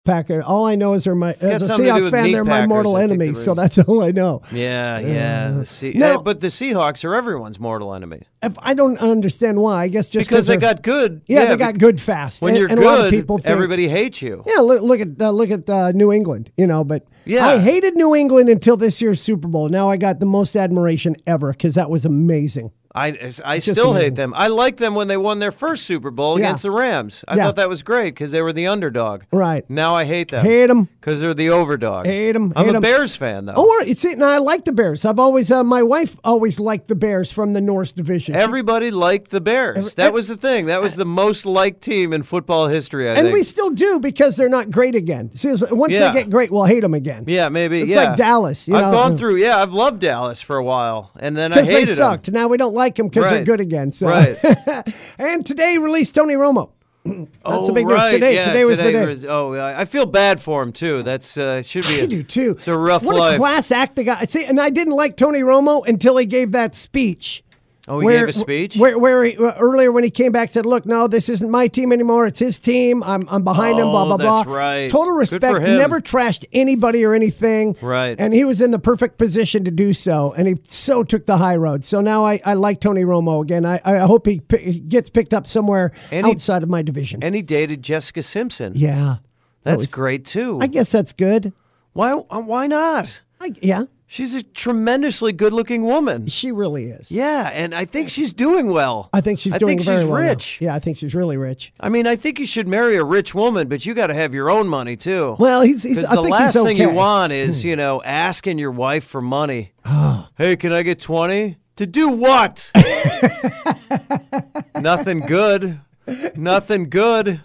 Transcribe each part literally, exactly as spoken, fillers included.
Packer. All I know is they're my, as a something to do Seahawks with fan, meat they're my packers, mortal I think enemy. they're So really- that's all I know. Yeah, yeah. The Se- no. eh, but the Seahawks are everyone's mortal enemy. If- I don't understand why. I guess just Because they they're- got good. Yeah, Yeah, they be- got good fast. When and, you're and good, a lot of people think, everybody hates you. Yeah, look, look at uh, look at uh, New England. You know, but Yeah. I hated New England until this year's Super Bowl. Now I got the most admiration ever because that was amazing. I, I just still amazing. hate them. I liked them when they won their first Super Bowl Yeah. against the Rams. I Yeah. thought that was great because they were the underdog. Right. Now I hate them. Hate 'em. Because they're the overdog. Hate 'em, I'm hate a 'em. Bears fan, though. Oh, all right. You see, now I like the Bears. I've always, uh, my wife always liked the Bears from the North Division. She- Everybody liked the Bears. Every- that was the thing. That was the most liked team in football history, I and think. we still do because they're not great again. See, it's- once Yeah. they get great, we'll hate them again. yeah, maybe. It's yeah. like Dallas. You I've know, gone through, yeah, I've loved Dallas for a while. And then I because hated they sucked. Now we don't like them because they're Right. good again. So. Right. And today released Tony Romo. them. That's oh, the big news right. today. Yeah, Today was the day. was- oh, yeah. I feel bad for him, too. That's uh, should be a, I do too. It's a rough what life. a class act the guy. See, and I didn't like Tony Romo until he gave that speech. Oh, he gave a speech? Where, where he, uh, earlier when he came back said, "Look, no, this isn't my team anymore. It's his team. I'm I'm behind him." Blah Oh, blah that's blah. right. Total Good respect. for him. Never trashed anybody or anything. Right. And he was in the perfect position to do so, and he so took the high road. So now I, I like Tony Romo again. I I hope he, p- he gets picked up somewhere And he- outside of my division. And he dated Jessica Simpson. yeah, That That's was- great, too. I guess that's good. Why, uh, why not? I, yeah, She's a tremendously good-looking woman. she really is. Yeah, and I think she's doing well. I think she's I doing think very she's well now. rich. Yeah, I think she's really rich. I mean, I think you should marry a rich woman, but you got to have your own money too. Well, he's, he's Because I the think last he's okay. thing you want is, you know, asking your wife for money. Hey, can I get twenty? To do what? Nothing good. Nothing good.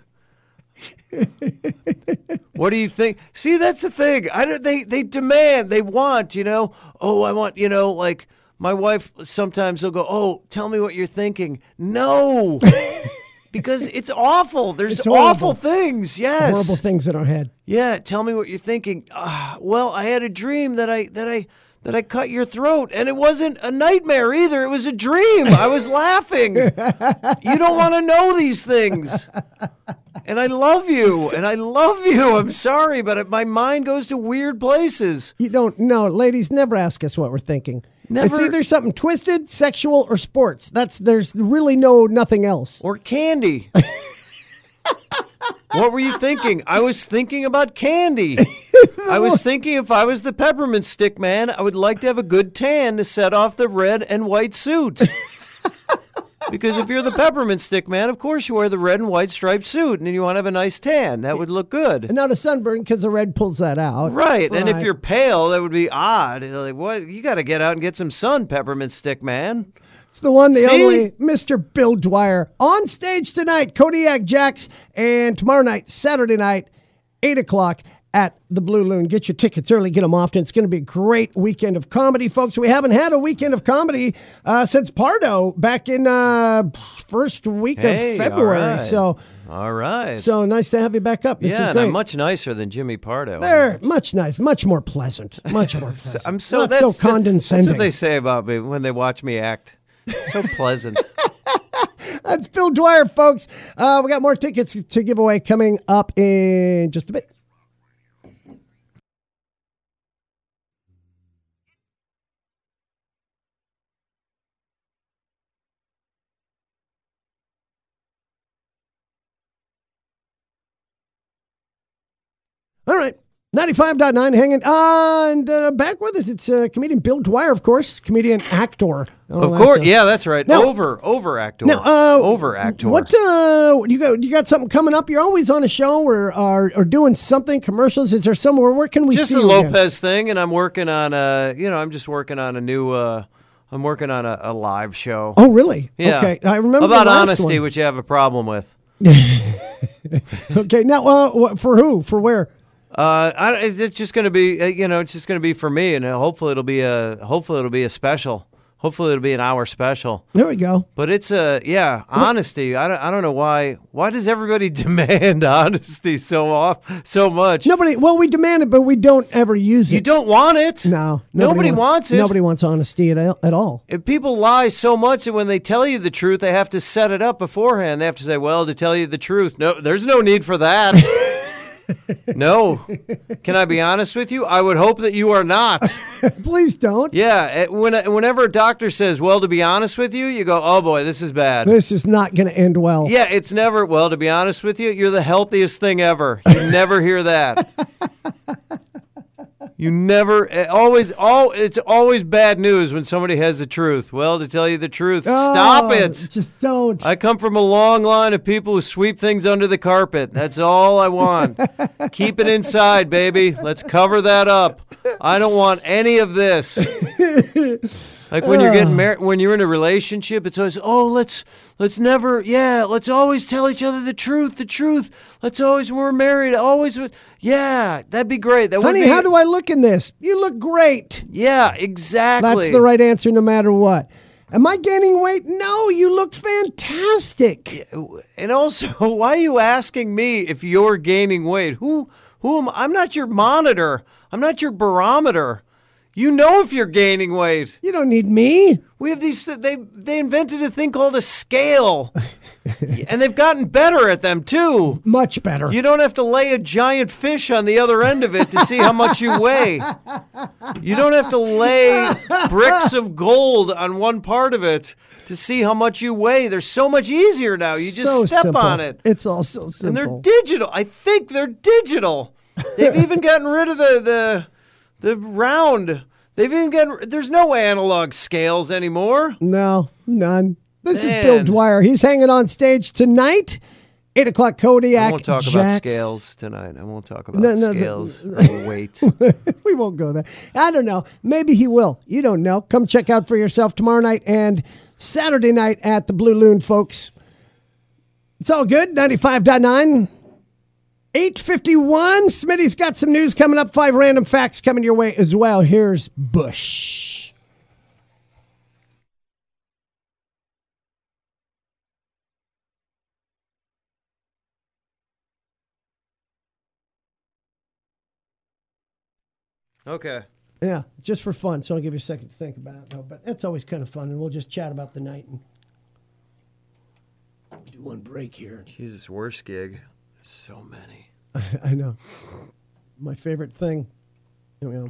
What do you think? See, that's the thing. I don't. They they demand. They want. You know. Oh, I want. You know, like my wife. Sometimes they'll go. Oh, tell me what you're thinking. No, because it's awful. There's It's horrible. awful things. Yes. Horrible things in our head. Yeah. Tell me what you're thinking. Uh, well, I had a dream that I that I. that I cut your throat, and it wasn't a nightmare either. It was a dream. I was laughing. You don't want to know these things. And I love you, and I love you. I'm sorry, but it, my mind goes to weird places. You don't know, ladies. Never ask us what we're thinking. Never- It's either something twisted, sexual, or sports. That's there's really no nothing else. Or candy. What were you thinking? I was thinking about candy. I was thinking if I was the peppermint stick man, I would like to have a good tan to set off the red and white suit. Because if you're the peppermint stick man, of course you wear the red and white striped suit, and you want to have a nice tan. That would look good. And not a sunburn because the red pulls that out. Right. And if Right. you're pale, that would be odd. Like, what? You got to get out and get some sun, peppermint stick man. It's the one, the See? only Mister Bill Dwyer on stage tonight, Kodiak Jacks, and tomorrow night, Saturday night, eight o'clock at the Blue Loon. Get your tickets early, get them often. It's going to be a great weekend of comedy, folks. We haven't had a weekend of comedy uh, since Pardo back in uh, first week Hey, of February. all right. So, All right. so nice to have you back up. This yeah, is and great. I'm much nicer than Jimmy Pardo. They're much nice, much more pleasant, much more pleasant. I'm so Not that's, so that- condescending. That's what they say about me when they watch me act. So pleasant. That's Bill Dwyer, folks. Uh, we got more tickets to give away coming up in just a bit. All right. ninety-five point nine hanging on. And uh, back with us, it's uh, comedian Bill Dwyer, of course, comedian actor. Oh, Of that's course, a- yeah, that's right. Now- over, over actor. Now, uh, over actor. What uh, you got? You got something coming up? You're always on a show or or, or doing something commercials. Is there somewhere? Where can we Just see a you again? Lopez thing, and I'm working on a. You know, I'm just working on a new. Uh, I'm working on a, a live show. Oh, really? Yeah. Okay, I remember about the last honesty, one. which you have a problem with. Okay, now uh, what, for who? For where? Uh, I, it's just going to be, uh, you know, it's just going to be for me, and uh, hopefully it'll be a, hopefully it'll be a special. Hopefully it'll be an hour special. There we go. But it's a, yeah, honesty. I don't, I don't know why. Why does everybody demand honesty so off, so much? Nobody. Well, we demand it, but we don't ever use You it. don't want it. No, Nobody wants it. Nobody wants honesty at, at all. If people lie so much that when they tell you the truth, they have to set it up beforehand. They have to say, well, to tell you the truth, no, there's no need for that. No. Can I be honest with you? I would hope that you are not. Please don't. Yeah. When, whenever a doctor says, well, to be honest with you, you go, oh, boy, this is bad. This is not going to end well. Yeah, it's never, well, to be honest with you, you're the healthiest thing ever. You never hear that. You never, always, all. It's always bad news when somebody has the truth. Well, to tell you the truth, Oh, stop it. Just don't. I come from a long line of people who sweep things under the carpet. That's all I want. Keep it inside, baby. Let's cover that up. I don't want any of this. Like when you're getting married, when you're in a relationship, it's always, oh, let's let's never, yeah, let's always tell each other the truth, the truth. Let's always, when we're married, always, yeah, that'd be great. That Honey, would be, how do I look in this? You look great. Yeah, exactly. That's the right answer no matter what. Am I gaining weight? No, you look fantastic. And also, why are you asking me if you're gaining weight? Who, who am I? I'm not your monitor. I'm not your barometer. You know if you're gaining weight. You don't need me. We have these, they they invented a thing called a scale. And they've gotten better at them, too. Much better. You don't have to lay a giant fish on the other end of it to see how much you weigh. You don't have to lay bricks of gold on one part of it to see how much you weigh. They're so much easier now. You just So step simple. on it. It's all so simple. And they're digital. I think they're digital. They've even gotten rid of the the the round. They've even gotten. There's no analog scales anymore. No, none. This Man. is Bill Dwyer. He's hanging on stage tonight. Eight o'clock Kodiak. I won't talk Jax. about scales tonight. I won't talk about No, no, scales no. or weight. We won't go there. I don't know. Maybe he will. You don't know. Come check out for yourself tomorrow night and Saturday night at the Blue Loon, folks. It's all good. ninety-five point nine. eight fifty-one. Smitty's got some news coming up. Five random facts coming your way as well. Here's Bush. Okay. Yeah, just for fun. So I'll give you a second to think about it. though. But that's always kind of fun, and we'll just chat about the night and do one break here. Jesus, worst gig. So many. I know. My favorite thing. Here we go.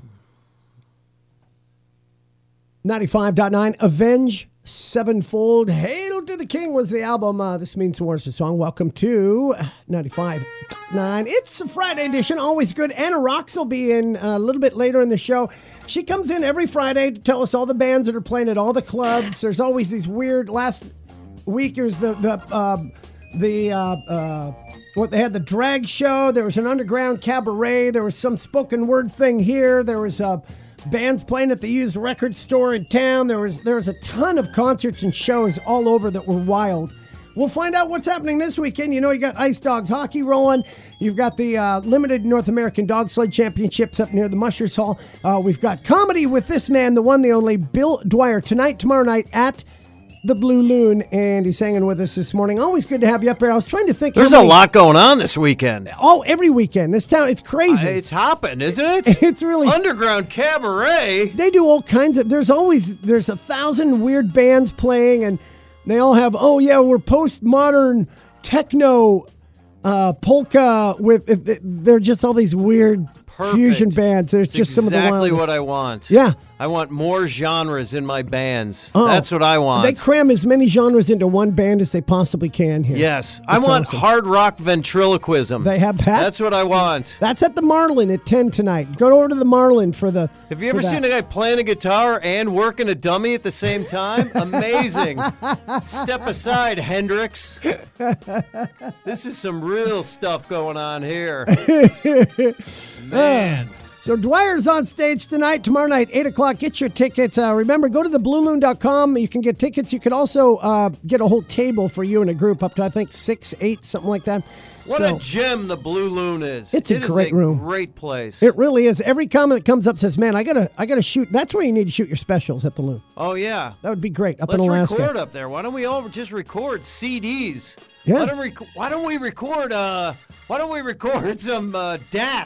ninety-five point nine, Avenge Sevenfold. Hail to the King was the album. Uh, this means war is the song. Welcome to ninety-five point nine. It's a Friday edition. Always good. Anna Rocks will be in a little bit later in the show. She comes in every Friday to tell us all the bands that are playing at all the clubs. There's always these weird, last week there's the, the, uh, the, uh, uh, what they had the drag show. There was an underground cabaret. There was some spoken word thing here. There was uh, bands playing at the used record store in town. There was there was a ton of concerts and shows all over that were wild. We'll find out what's happening this weekend. You know, you got Ice Dogs hockey rolling. You've got the uh, limited North American Dog Sled Championships up near the Mushers Hall. Uh, we've got comedy with this man, the one, the only, Bill Dwyer, tonight, tomorrow night at the Blue Loon, and he's hanging with us this morning. Always good to have you up here. I was trying to think. There's how a many- lot going on this weekend. Oh, every weekend. This town, it's crazy. Uh, it's hopping, isn't it? It's really Underground cabaret. They do all kinds of. There's always there's a thousand weird bands playing, and they all have. Oh yeah, we're postmodern techno, uh, polka with. They're just all these weird Perfect. fusion bands. There's It's just some of the exactly wildest. what I want. Yeah. I want more genres in my bands. Oh, That's what I want. They cram as many genres into one band as they possibly can here. yes. I That's want awesome. hard rock ventriloquism. They have that. That's what I want. That's at the Marlin at ten tonight. Go over to the Marlin for the. Have you for ever that. seen a guy playing a guitar and working a dummy at the same time? Amazing. Step aside, Hendrix. This is some real stuff going on here. Man. So Dwyer's on stage tonight, tomorrow night, eight o'clock. Get your tickets. Uh, remember, go to the blue loon dot com. You can get tickets. You can also uh, get a whole table for you and a group up to, I think, six, eight, something like that. What so, a gem the Blue Loon is. It's a It is great room. great place. It really is. Every comment that comes up says, man, I gotta I gotta shoot. That's where you need to shoot your specials at the Loon. oh, yeah. That would be great up Let's in Alaska. record up there. Why don't we all just record C Ds? Yeah. Why don't, rec- why don't we record? Uh, why don't we record some uh, D A Ts?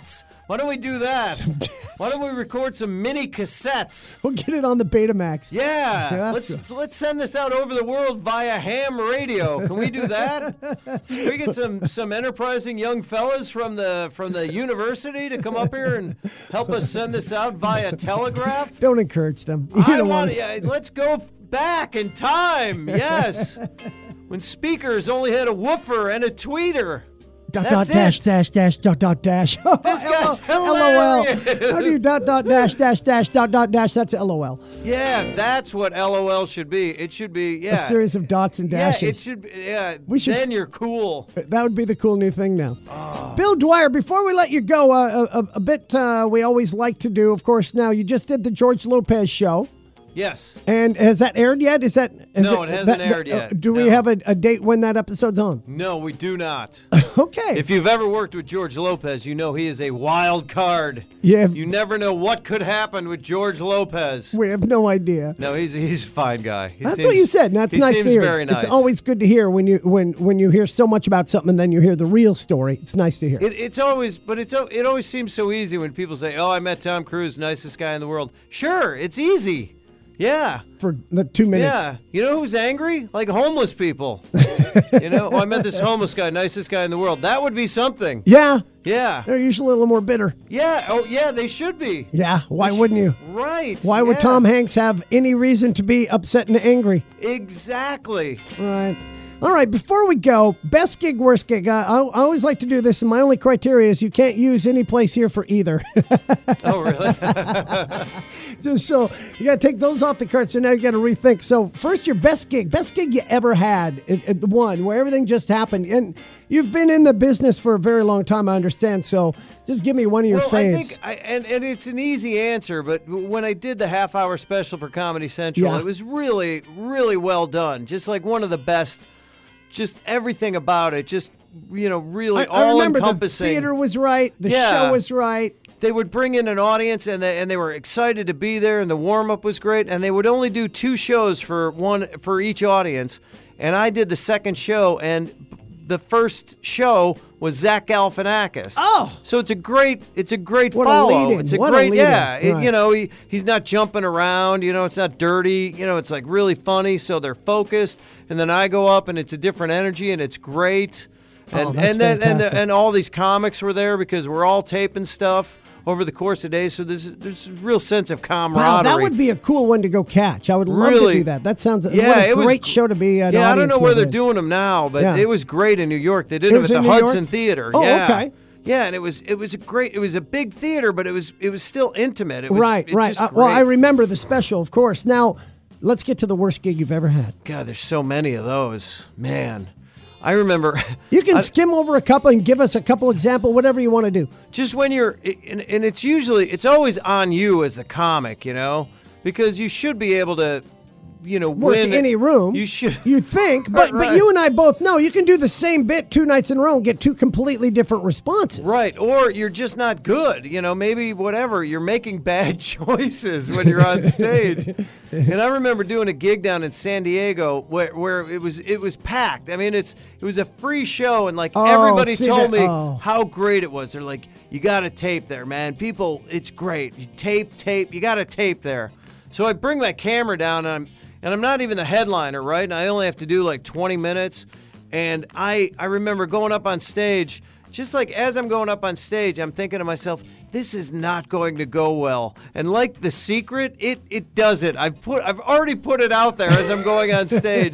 Why don't we do that? Why don't we record some mini cassettes? We'll get it on the Betamax. Yeah, Yeah, let's that's- let's send this out over the world via ham radio. Can we do that? Can we get some some enterprising young fellas from the from the university to come up here and help us send this out via telegraph? Don't encourage them. You I don't want. want it. Yeah, let's go back in time. Yes, when speakers only had a woofer and a tweeter. Dot, That's dot, dash, it. dash, dash, dot, dot, dash. This guy's LOL. hilarious. How do you dot, dot, dash, dash, dash, dot, dot, dash? That's LOL. Yeah, that's what LOL should be. It should be yeah. A series of dots and dashes. Yeah, it should be. Yeah, We should- then you're cool. That would be the cool new thing now. Bill Dwyer, before we let you go, uh, a, a, a bit uh, we always like to do, of course, now you just did the George Lopez show. Yes. And has that aired yet? Is that is No, it hasn't aired uh, yet. Do we No. have a, a date when that episode's on? No, we do not. Okay. If you've ever worked with George Lopez, you know he is a wild card. Yeah. You never know what could happen with George Lopez. We have no idea. No, he's he's a fine guy. He That's seems- what you said. And that's he nice seems to hear. Very nice. It's always good to hear when you when when you hear so much about something and then you hear the real story. It's nice to hear. It, it's always, but it's al- it always seems so easy when people say, "Oh, I met Tom Cruise, nicest guy in the world." Sure, it's easy. Yeah. For the two minutes. Yeah. You know who's angry? Like homeless people. You know, oh, I met this homeless guy, nicest guy in the world. That would be something. Yeah. Yeah. They're usually a little more bitter. Yeah. Oh, yeah, they should be. Yeah. Why wouldn't you? Right. Why would yeah. Tom Hanks have any reason to be upset and angry? Exactly. Right. All right, before we go, best gig, worst gig. I, I I always like to do this, and my only criteria is you can't use any place here for either. Oh, really? Just so you got to take those off the cart, so now you got to rethink. So first, your best gig. Best gig you ever had, at, at the one where everything just happened. And you've been in the business for a very long time, I understand. So just give me one of your well, I faves. think, I, and, and it's an easy answer, but when I did the half-hour special for Comedy Central, Yeah. it was really, really well done. Just like one of the best, just everything about it, just, you know, really I, I remember the all-encompassing. theater was right. The Yeah. show was right. They would bring in an audience, and they, and they were excited to be there, and the warm-up was great, and they would only do two shows for one for each audience, and I did the second show, and the first show was Zach Galifianakis. Oh. So it's a great, it's a great What a follow. lead-in. It's a What a great, lead-in. yeah. It- Right. you know, he, he's not jumping around. You know, it's not dirty. You know, it's like really funny. So they're focused, and then I go up, and it's a different energy, and it's great. And Oh, that's and then and, fantastic. and all these comics were there because we're all taping stuff over the course of days. So there's there's a real sense of camaraderie. Wow, that would be a cool one to go catch. I would love Really? to do that. That sounds Yeah, what a it was great gr- show to be an yeah, I don't audience know where they're member in. doing them now, but Yeah. it was great in New York. They did It them was at in the New Hudson York? Theater. Oh, yeah. okay. Yeah, and it was it was a great. It was a big theater, but it was it was still intimate. It was Right, it's right. just Uh, well, I great. remember the special, of course. Now, let's get to the worst gig you've ever had. God, there's so many of those, man. I remember. You can I- skim over a couple and give us a couple example, whatever you want to do. just when you're and, and it's usually it's always on you as the comic, you know, because you should be able to, you know, Work win any room. You should. You think, but but Right. you and I both know you can do the same bit two nights in a row and get two completely different responses. Right, or you're just not good. You know, maybe whatever. You're making bad choices when you're on stage. And I remember doing a gig down in San Diego where, where it was it was packed. I mean, it's it was a free show, and like Oh, everybody see told that- me oh. how great it was. They're like, you got to tape there, man. People, it's great. You tape, tape. You got to tape there. So I bring my camera down, and I'm and I'm not even the headliner, right? And I only have to do like twenty minutes. And I I remember going up on stage, just like as I'm going up on stage, I'm thinking to myself, this is not going to go well. And like The Secret, it it does it. I've put I've already put it out there as I'm going on stage.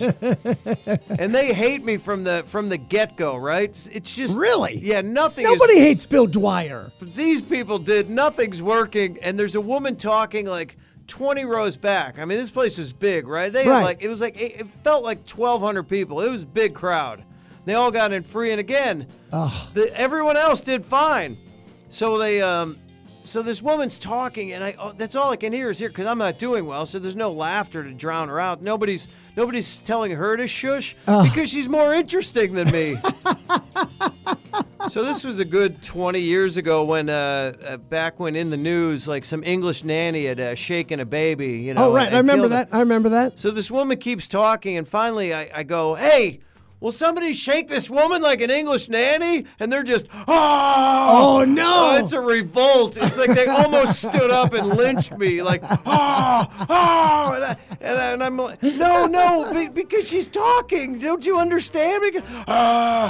And they hate me from the from the get-go, right? It's, it's just Really? Yeah, nothing Nobody is hates Bill Dwyer. these people did. Nothing's working, and there's a woman talking like twenty rows back. I mean, this place was big, right? They Right. had like it was like it felt like twelve hundred people. It was a big crowd. They all got in free, and again, the, everyone else did fine. So they, um, so this woman's talking, and I oh, that's all I can hear is here because I'm not doing well. So there's no laughter to drown her out. Nobody's nobody's telling her to shush because she's more interesting than me. So this was a good twenty years ago when, uh, uh, back when in the news, like some English nanny had uh, shaken a baby, you know. Oh, right. and- I and remember killed it. that. I remember that. So this woman keeps talking, and finally I, I go, hey, will somebody shake this woman like an English nanny? And they're just, oh, oh no. Oh, it's a revolt. It's like they almost stood up and lynched me, like, oh, oh. And, I, and, I, and I'm like, no, no, be, because she's talking. Don't you understand? Because, ah,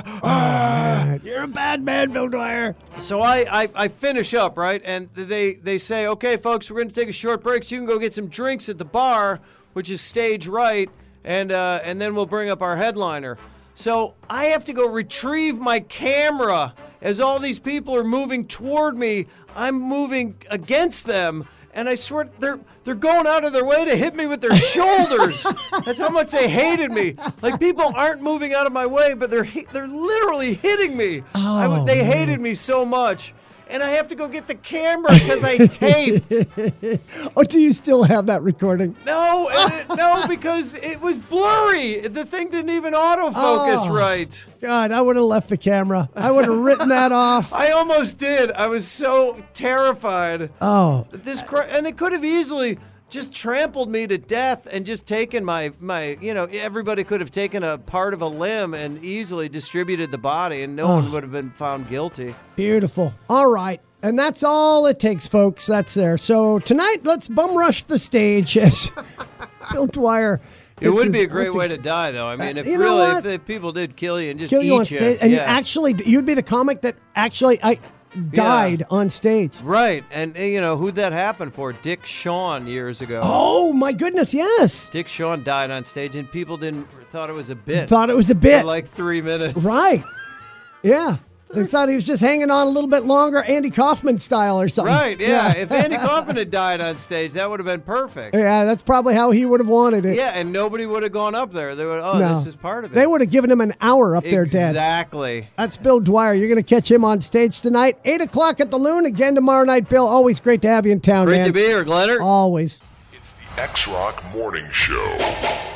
ah. You're a bad man, Bill Dwyer. So I, I, I finish up, right? And they, they say, okay, folks, we're going to take a short break so you can go get some drinks at the bar, which is stage right, and uh, and then we'll bring up our headliner. So I have to go retrieve my camera as all these people are moving toward me. I'm moving against them, and I swear they're they're going out of their way to hit me with their shoulders. That's how much they hated me. Like, people aren't moving out of my way, but they're they're literally hitting me. Oh, I, they man. hated me so much. And I have to go get the camera because I taped. Oh, do you still have that recording? No, and it, no, because it was blurry. The thing didn't even autofocus Oh. right. God, I would have left the camera. I would have written that off. I almost did. I was so terrified. Oh, This cr- and they could have easily just trampled me to death and just taken my, my, you know, everybody could have taken a part of a limb and easily distributed the body, and no one would have been found guilty. beautiful. All right. And that's all it takes, folks. That's there. So tonight, let's bum rush the stage as Bill Dwyer. It it's would a- be a great it's a- way to die, though. I mean, if you know really, what? if, if people did kill you and just Kill eat you on stage. And you yeah. actually, you'd be the comic that actually I died on stage. Right, and, and you know, who'd that happen for? Dick Shawn years ago. Oh, my goodness, yes. Dick Shawn died on stage, and people didn't thought it was a bit. Thought it was a bit. For like three minutes. Right. Yeah. They thought he was just hanging on a little bit longer, Andy Kaufman style or something. Right, yeah. If Andy Kaufman had died on stage, that would have been perfect. Yeah, that's probably how he would have wanted it. Yeah, and nobody would have gone up there. They would, oh, No. this is part of it. They would have given him an hour up there dead. Exactly. That's Bill Dwyer. You're going to catch him on stage tonight. eight o'clock at the Loon. Again tomorrow night, Bill. Always great to have you in town, Great man. to be here, Glenner. Always. It's the X-Rock Morning Show.